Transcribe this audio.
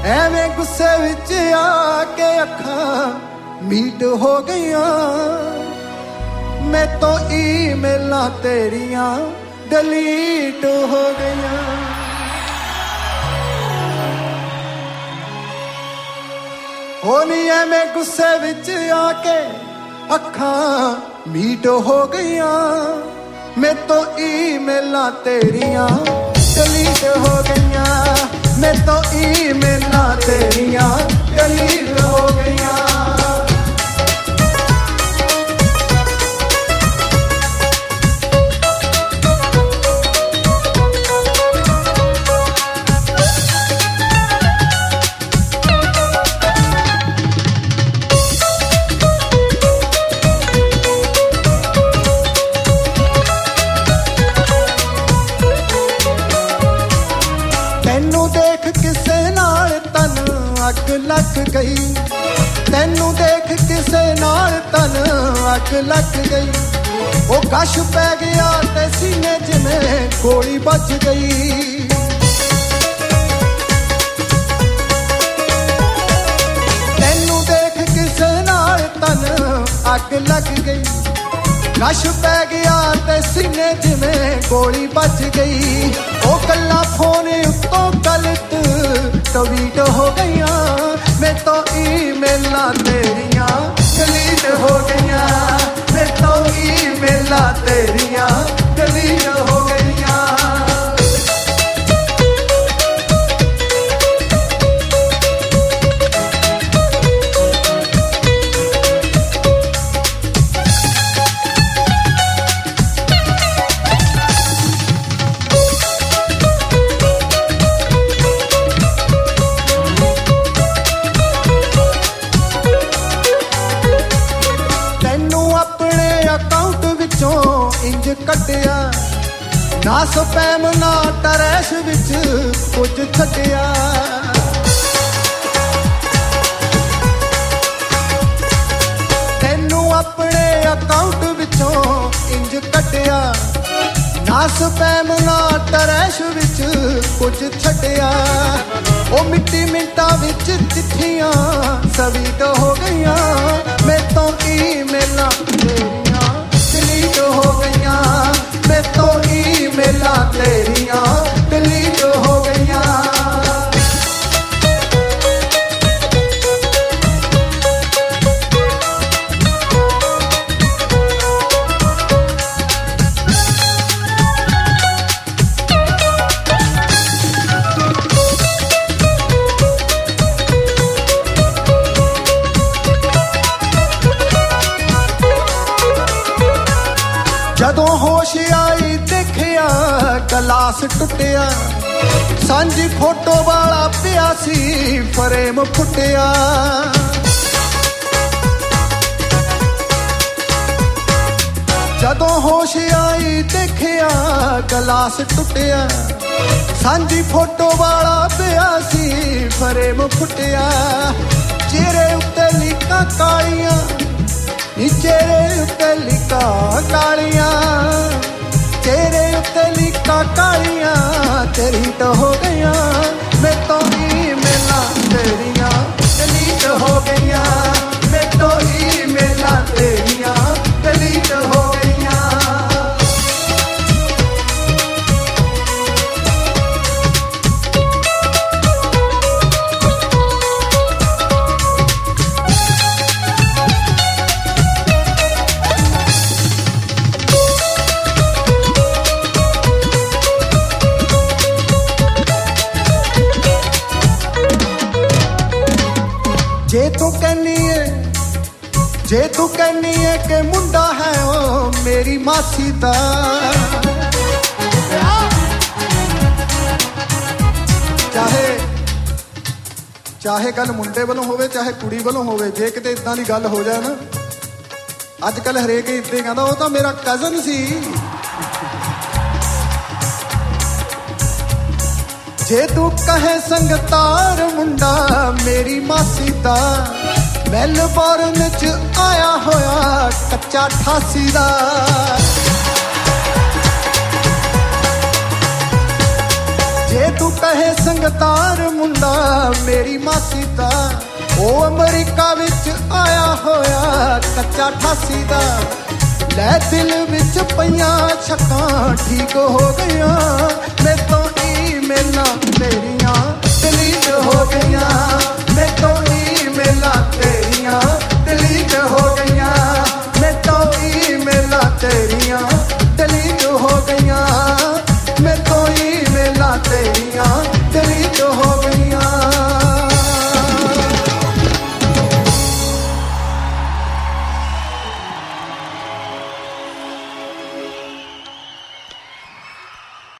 ਐਵੇਂ ਗੁੱਸੇ ਵਿੱਚ ਆ ਕੇ ਅੱਖਾਂ ਮੀਟ ਹੋ ਗਈਆਂ ਮੈਂ ਤੋਂ ਈਮੇਲਾਂ ਤੇਰੀਆਂ ਡਿਲੀਟ ਹੋ ਗਈਆਂ ਹੋ ਨੀ ਐਵੇਂ ਗੁੱਸੇ ਵਿੱਚ ਆ ਕੇ ਅੱਖਾਂ ਮੀਟ ਹੋ ਗਈਆਂ ਮੈਂ ਤੋਂ ਈਮੇਲਾਂ ਤੇਰੀਆਂ ਡਿਲੀਟ ਹੋ ਗਈਆਂ मैं तो ईमेलां तेरियां डिलीट हो गईयां ਅੱਗ ਲੱਗ ਗਈ ਤੈਨੂੰ ਦੇਖ ਕਿਸੇ ਨਾਲ ਤਨ ਅੱਗ ਲੱਗ ਗਈ ਉਹ ਕਸ਼ ਪੈ ਗਿਆ ਤੇ ਸੀਨੇ ਜਿਵੇਂ ਗੋਲੀ ਵੱਜ ਗਈ ਤੈਨੂੰ ਦੇਖ ਕਿਸੇ ਨਾਲ ਤਨ ਅੱਗ ਲੱਗ ਗਈ ਕਸ਼ ਪੈ ਗਿਆ ਤੇ ਸੀਨੇ ਜਿਵੇਂ ਗੋਲੀ ਵੱਜ ਗਈ ਉਹ ਗੱਲਾਂ ਫੋਨ ਉੱਤੋਂ ਗਲਤ ਟਵੀਟ ਹੋ ਗਈਆਂ ਮੈਂ ਤੋਂ ਈਮੇਲਾਂ ਤੇਰੀਆਂ ਡਿਲੀਟ ਹੋ ਗਈਆਂ ਮੈਂ ਤੋਂ ਈਮੇਲਾਂ ਤੇਰੀਆਂ ਡਿਲੀਟ ਹੋ ਗਈਆਂ ਇੰਜ ਕੱਢਿਆ ਨਾ ਸਪੈਮ ਨਾ ਟਰੈਸ਼ ਵਿੱਚ ਕੁਝ ਛੱਡਿਆ ਤੈਨੂੰ ਆਪਣੇ ਅਕਾਊਂਟ ਵਿੱਚੋਂ ਇੰਜ ਕੱਢਿਆ ਨਾ ਸਪੈਮ ਨਾ ਟਰੈਸ਼ ਵਿੱਚ ਕੁਝ ਛੱਡਿਆ ਉਹ ਮਿੱਟੀ ਮਿੰਟਾਂ ਵਿੱਚ ਚਿੱਠੀਆਂ ਸਵੀਟ ਹੋ ਗਈਆਂ ਮੈਂ ਤੋਂ ਈਮੇਲਾਂ ਤੇਰੀਆਂ ਡਿਲੀਟ ਹੋ ਗਈਆਂ ਮੈਂ ਤੋਂ ਈਮੇਲਾਂ ਤੇਰੀਆਂ ਡਿਲੀਟ ਹੋ ਗਈਆਂ ਜਦੋਂ ਹੋਸ਼ ਆਈ ਦੇਖਿਆ ਗਲਾਸ ਟੁੱਟਿਆ ਸਾਂਝੀ ਫੋਟੋ ਵਾਲਾ ਪਿਆ ਸੀ ਫਰੇਮ ਫੁੱਟਿਆ ਜਦੋਂ ਹੋਸ਼ ਆਈ ਦੇਖਿਆ ਗਲਾਸ ਟੁੱਟਿਆ ਸਾਂਝੀ ਫੋਟੋ ਵਾਲਾ ਪਿਆ ਸੀ ਫਰੇਮ ਫੁੱਟਿਆ ਚਿਹਰੇ ਉੱਤੇ ਲੀਕਾਂ ਕਾਲੀਆਂ ਚਿਹਰੇ ਉੱਤੇ ਲੀਕਾਂ ਕਾਲੀਆਂ ਤੇਰੇ ਉੱਤੇ ਲੀਕਾਂ ਕਾਲੀਆਂ ਡਿਲੀਟ ਹੋ ਗਈਆਂ ਮੈਂ ਤੋਂ ਈਮੇਲਾਂ ਤੇਰੀਆਂ ਡਿਲੀਟ ਹੋ ਗਈਆਂ ਮੈਂ ਤੋਂ ਈਮੇਲਾਂ ਤੇਰੀਆਂ ਡਿਲੀਟ ਹੋ ਗਈਆਂ ਜੇ ਤੂੰ ਕਹਿੰਨੀ ਏ ਕਿ ਮੁੰਡਾ ਹੈ ਉਹ ਮੇਰੀ ਮਾਸੀ ਦਾ ਚਾਹੇ ਗੱਲ ਮੁੰਡੇ ਵੱਲੋਂ ਹੋਵੇ ਚਾਹੇ ਕੁੜੀ ਵੱਲੋਂ ਹੋਵੇ ਜੇ ਕਿਤੇ ਇਦਾਂ ਦੀ ਗੱਲ ਹੋ ਜਾਏ ਨਾ ਅੱਜ ਕੱਲ ਹਰੇਕ ਹੀ ਇੱਦਾਂ ਕਹਿੰਦਾ ਉਹ ਤਾਂ ਮੇਰਾ ਕਜ਼ਨ ਸੀ ਜੇ ਤੂੰ ਕਹੇ ਸੰਗਤਾਰ ਮੁੰਡਾ ਮੇਰੀ ਮਾਸੀ ਦਾ ਮੈਲਬੌਰਨ ਚ ਆਇਆ ਹੋਇਆ ਕੱਚਾ 88 ਦਾ ਜੇ ਤੂੰ ਕਹੇ ਸੰਗਤਾਰ ਮੁੰਡਾ ਮੇਰੀ ਮਾਸੀ ਦਾ, ਉਹ ਅਮਰੀਕਾ ਵਿੱਚ ਆਇਆ ਹੋਇਆ ਕੱਚਾ 88 ਦਾ। ਲੈ ਦਿਲ ਵਿੱਚ ਪਈਆਂ ਛੱਕਾਂ ਠੀਕ ਹੋ ਗਈਆਂ, ਮੇਰੇ ਤੋਂ ਈਮੇਲਾਂ ਤੇਰੀਆਂ